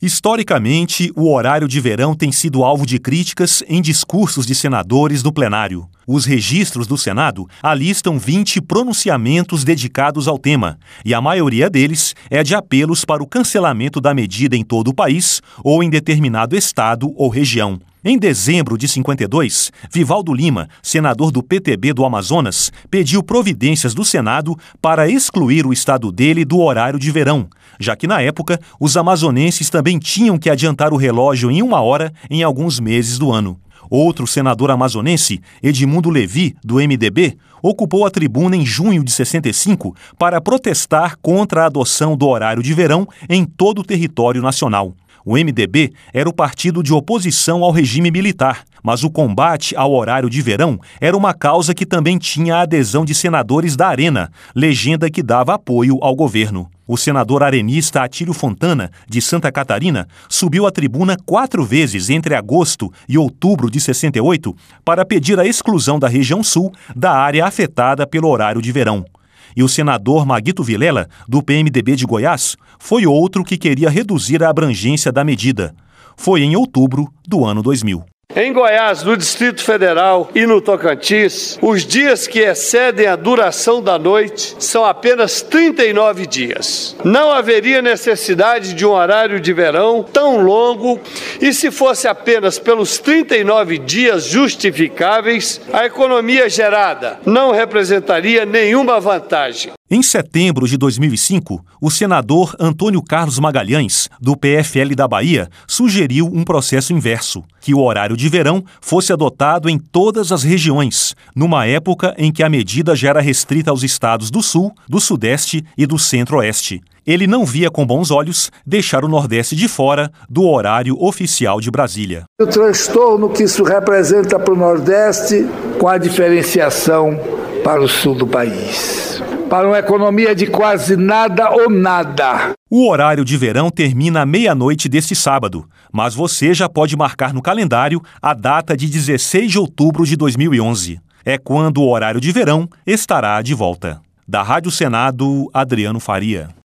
Historicamente, o horário de verão tem sido alvo de críticas em discursos de senadores no plenário. Os registros do Senado alistam 20 pronunciamentos dedicados ao tema, e a maioria deles é de apelos para o cancelamento da medida em todo o país ou em determinado estado ou região. Em dezembro de 52, Vivaldo Lima, senador do PTB do Amazonas, pediu providências do Senado para excluir o estado dele do horário de verão, já que na época os amazonenses também tinham que adiantar o relógio em 1 hora em alguns meses do ano. Outro senador amazonense, Edmundo Levi, do MDB, ocupou a tribuna em junho de 65 para protestar contra a adoção do horário de verão em todo o território nacional. O MDB era o partido de oposição ao regime militar, mas o combate ao horário de verão era uma causa que também tinha a adesão de senadores da Arena, legenda que dava apoio ao governo. O senador arenista Atílio Fontana, de Santa Catarina, subiu à tribuna 4 vezes entre agosto e outubro de 68 para pedir a exclusão da região sul da área afetada pelo horário de verão. E o senador Maguito Vilela, do PMDB de Goiás, foi outro que queria reduzir a abrangência da medida. Foi em outubro do ano 2000. Em Goiás, no Distrito Federal e no Tocantins, os dias que excedem a duração da noite são apenas 39 dias. Não haveria necessidade de um horário de verão tão longo e, se fosse apenas pelos 39 dias justificáveis, a economia gerada não representaria nenhuma vantagem. Em setembro de 2005, o senador Antônio Carlos Magalhães, do PFL da Bahia, sugeriu um processo inverso, que o horário de verão fosse adotado em todas as regiões, numa época em que a medida já era restrita aos estados do Sul, do Sudeste e do Centro-Oeste. Ele não via com bons olhos deixar o Nordeste de fora do horário oficial de Brasília. O transtorno que isso representa para o Nordeste, com a diferenciação para o Sul do país. Para uma economia de quase nada ou nada. O horário de verão termina à meia-noite deste sábado, mas você já pode marcar no calendário a data de 16 de outubro de 2011. É quando o horário de verão estará de volta. Da Rádio Senado, Adriano Faria.